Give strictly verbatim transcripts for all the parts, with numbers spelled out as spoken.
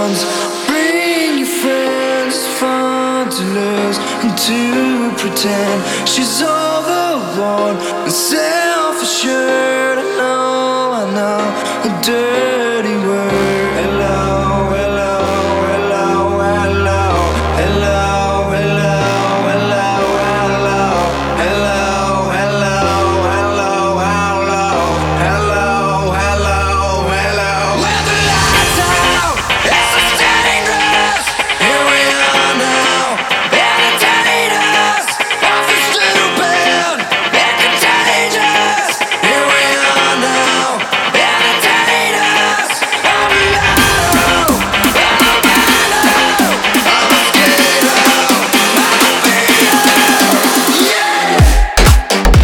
ones. Bring your friends, it's fun to lose and to pretend she's all the one. And self-assured, I know, I know, a dirty word. Hello, hello, hello, hello, hello, hello, hello, hello, hello, hello, hello, hello, hello, hello, hello. With the lights out, it's so dangerous. Here we are now, entertain us. Awful stupid, and contagious. Here we are now, entertain us. I'm a yellow, I'm a mellow, I'm a skinner, I'm a beater. Yeah!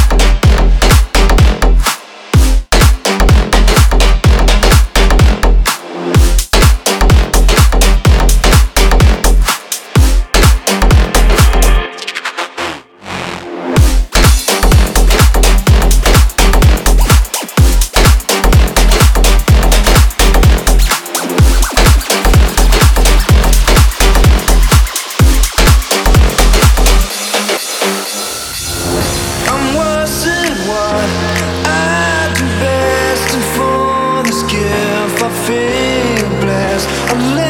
I'm worse than what I do best, and for this gift I feel blessed. I